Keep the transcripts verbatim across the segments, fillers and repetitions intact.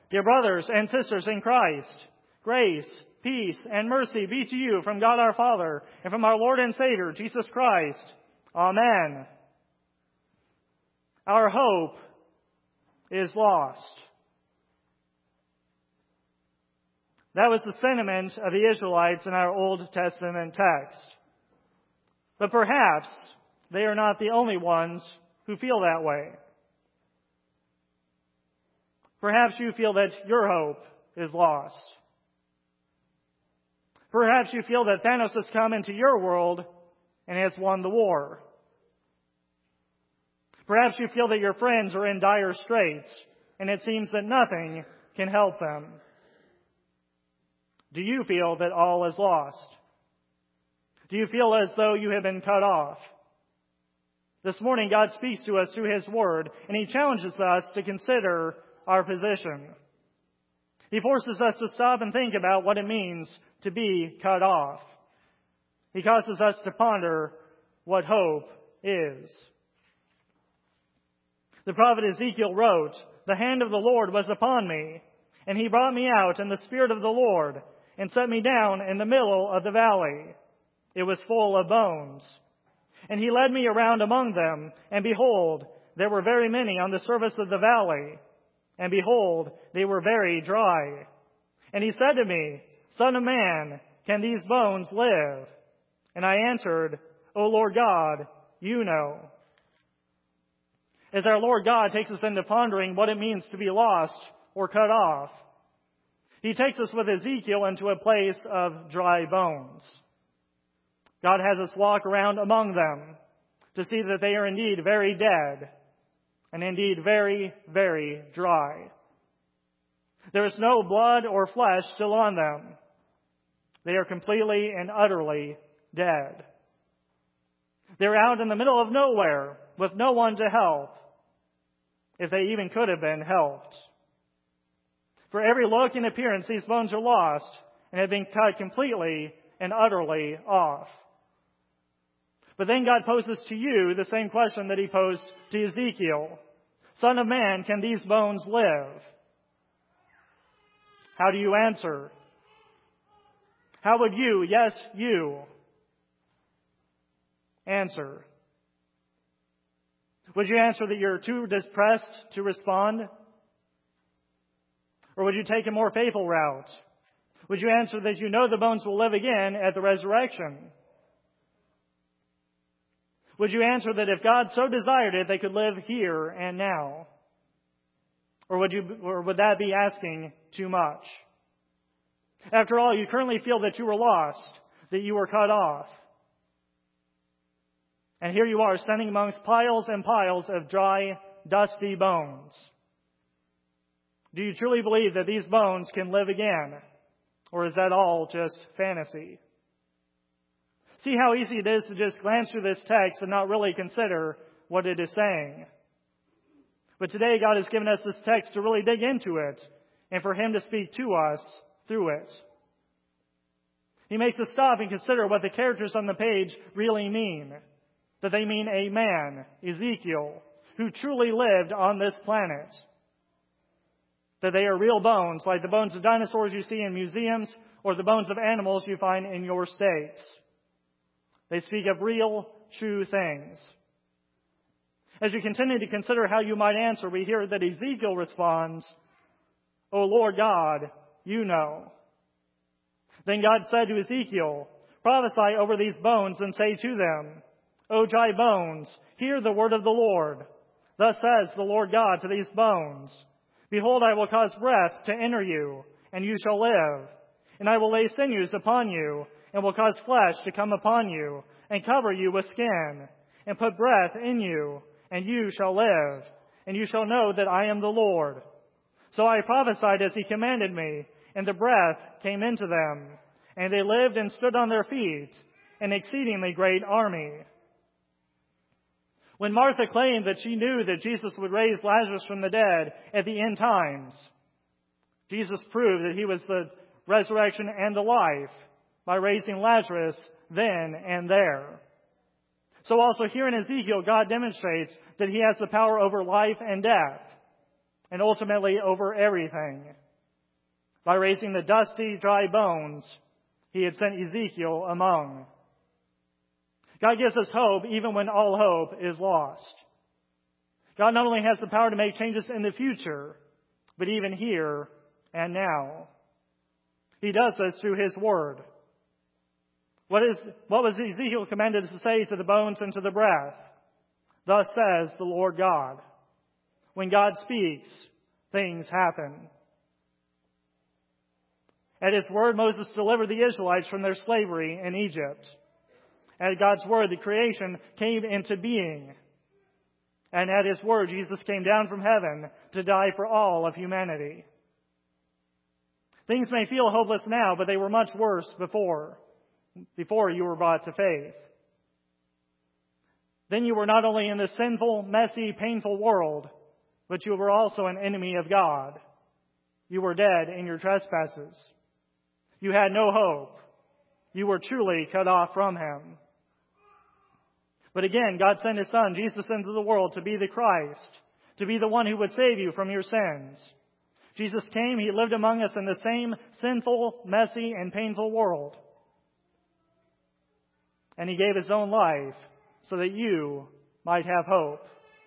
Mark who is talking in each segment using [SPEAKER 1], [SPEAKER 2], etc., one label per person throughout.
[SPEAKER 1] Dear brothers and sisters in Christ, grace, peace, and mercy be to you from God our Father and from our Lord and Savior, Jesus Christ. Amen. Our hope is lost. That was the sentiment of the Israelites in our Old Testament text. But perhaps they are not the only ones who feel that way. Perhaps you feel that your hope is lost. Perhaps you feel that Thanos has come into your world and has won the war. Perhaps you feel that your friends are in dire straits and it seems that nothing can help them. Do you feel that all is lost? Do you feel as though you have been cut off? This morning, God speaks to us through His Word, and He challenges us to consider our position. He forces us to stop and think about what it means to be cut off. He causes us to ponder what hope is. The prophet Ezekiel wrote, "The hand of the Lord was upon me, and He brought me out in the Spirit of the Lord, and set me down in the middle of the valley. It was full of bones. And He led me around among them, and behold, there were very many on the surface of the valley. And behold, they were very dry. And He said to me, Son of man, can these bones live? And I answered, O Lord God, you know." As our Lord God takes us into pondering what it means to be lost or cut off, He takes us with Ezekiel into a place of dry bones. God has us walk around among them to see that they are indeed very dead and indeed very, very dry. There is no blood or flesh still on them. They are completely and utterly dead. They're out in the middle of nowhere with no one to help, if they even could have been helped. For every look and appearance, these bones are lost and have been cut completely and utterly off. But then God poses to you the same question that He posed to Ezekiel. Son of man, can these bones live? How do you answer? How would you, yes, you, answer? Would you answer that you're too depressed to respond? Or would you take a more faithful route? Would you answer that you know the bones will live again at the resurrection? Would you answer that if God so desired it, they could live here and now? Or would you, or would that be asking too much? After all, you currently feel that you were lost, that you were cut off. And here you are standing amongst piles and piles of dry, dusty bones. Do you truly believe that these bones can live again? Or is that all just fantasy? See how easy it is to just glance through this text and not really consider what it is saying. But today God has given us this text to really dig into it and for Him to speak to us through it. He makes us stop and consider what the characters on the page really mean. That they mean a man, Ezekiel, who truly lived on this planet. That they are real bones, like the bones of dinosaurs you see in museums or the bones of animals you find in your states. They speak of real, true things. As you continue to consider how you might answer, we hear that Ezekiel responds, O Lord God, you know. Then God said to Ezekiel, prophesy over these bones and say to them, O dry bones, hear the word of the Lord. Thus says the Lord God to these bones, behold, I will cause breath to enter you, and you shall live. And I will lay sinews upon you, and will cause flesh to come upon you, and cover you with skin, and put breath in you, and you shall live, and you shall know that I am the Lord. So I prophesied as He commanded me, and the breath came into them, and they lived and stood on their feet, an exceedingly great army. When Martha claimed that she knew that Jesus would raise Lazarus from the dead at the end times, Jesus proved that He was the resurrection and the life by raising Lazarus then and there. So also here in Ezekiel, God demonstrates that He has the power over life and death. and ultimately over everything. By raising the dusty, dry bones he had sent Ezekiel among. God gives us hope even when all hope is lost. God not only has the power to make changes in the future, but even here and now. He does this through His Word. What is, what was Ezekiel commanded to say to the bones and to the breath? Thus says the Lord God. When God speaks, things happen. At His Word, Moses delivered the Israelites from their slavery in Egypt. At God's Word, the creation came into being. And at His Word, Jesus came down from heaven to die for all of humanity. Things may feel hopeless now, but they were much worse before, before you were brought to faith. Then you were not only in this sinful, messy, painful world, but you were also an enemy of God. You were dead in your trespasses. You had no hope. You were truly cut off from Him. But again, God sent His Son, Jesus, into the world to be the Christ, to be the one who would save you from your sins. Jesus came, He lived among us in the same sinful, messy, and painful world. And He gave His own life so that you might have hope.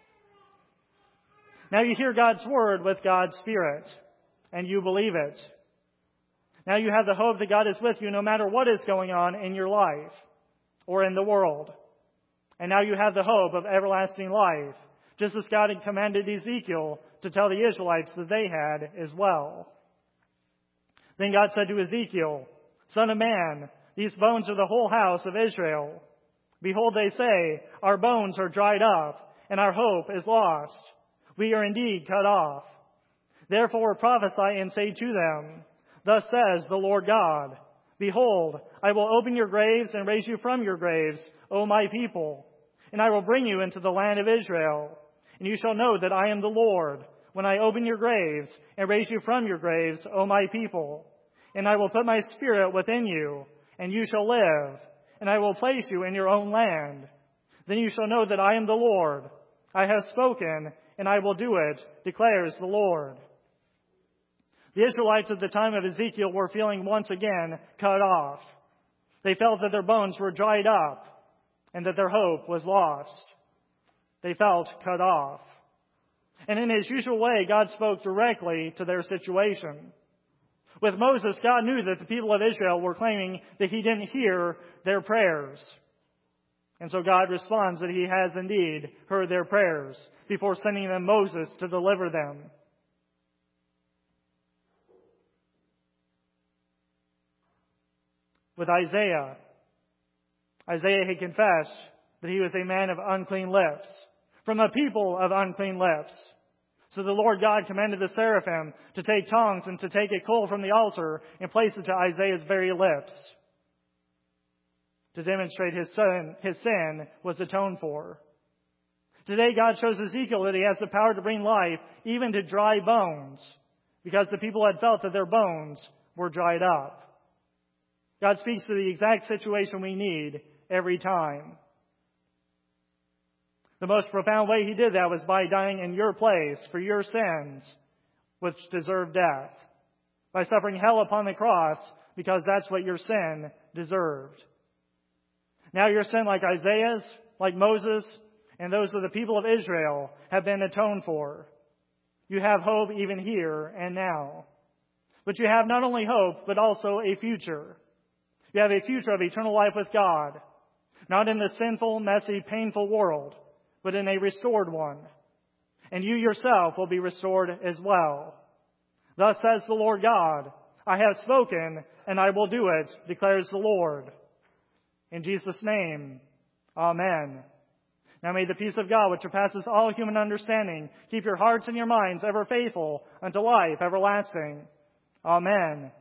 [SPEAKER 1] Now you hear God's Word with God's Spirit, and you believe it. Now you have the hope that God is with you no matter what is going on in your life or in the world. And now you have the hope of everlasting life, just as God had commanded Ezekiel to tell the Israelites that they had as well. Then God said to Ezekiel, Son of man, these bones are the whole house of Israel. Behold, they say, our bones are dried up, and our hope is lost. We are indeed cut off. Therefore prophesy and say to them, Thus says the Lord God, Behold, I will open your graves and raise you from your graves, O my people, and I will bring you into the land of Israel. And you shall know that I am the Lord, when I open your graves and raise you from your graves, O my people. And I will put my Spirit within you, and you shall live, and I will place you in your own land. Then you shall know that I am the Lord. I have spoken, and I will do it, declares the Lord. The Israelites at the time of Ezekiel were feeling once again cut off. They felt that their bones were dried up and that their hope was lost. They felt cut off. And in His usual way, God spoke directly to their situation. With Moses, God knew that the people of Israel were claiming that He didn't hear their prayers. And so God responds that He has indeed heard their prayers before sending them Moses to deliver them. With Isaiah, Isaiah had confessed that he was a man of unclean lips, from a people of unclean lips. So the Lord God commanded the seraphim to take tongs and to take a coal from the altar and place it to Isaiah's very lips, to demonstrate his sin, his sin was atoned for. Today God shows Ezekiel that He has the power to bring life even to dry bones, because the people had felt that their bones were dried up. God speaks to the exact situation we need every time. The most profound way He did that was by dying in your place for your sins, which deserve death, by suffering hell upon the cross, because that's what your sin deserved. Now your sin, like Isaiah's, like Moses, and those of the people of Israel, have been atoned for. You have hope even here and now. But you have not only hope, but also a future. You have a future of eternal life with God, not in the sinful, messy, painful world, but in a restored one. And you yourself will be restored as well. Thus says the Lord God, I have spoken, and I will do it, declares the Lord. In Jesus' name, Amen. Now may the peace of God, which surpasses all human understanding, keep your hearts and your minds ever faithful unto life everlasting. Amen.